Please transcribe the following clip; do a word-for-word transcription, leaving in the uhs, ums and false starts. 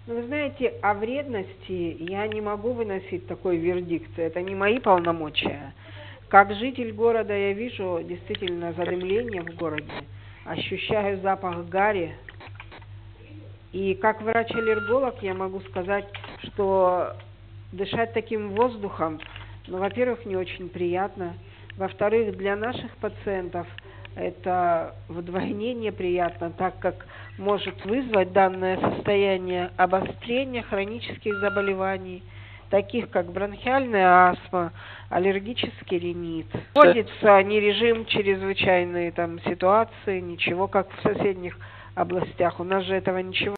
Ну, вы знаете, о вредности я не могу выносить такой вердикт. Это не мои полномочия. Как житель города я вижу действительно задымление в городе, ощущаю запах гари. И как врач-аллерголог я могу сказать, что дышать таким воздухом, ну, во-первых, не очень приятно. Во-вторых, для наших пациентов это вдвойне неприятно, так как может вызвать данное состояние обострения хронических заболеваний, таких как бронхиальная астма, аллергический ринит. Вводится не режим чрезвычайные там ситуации, ничего, как в соседних областях. У нас же этого ничего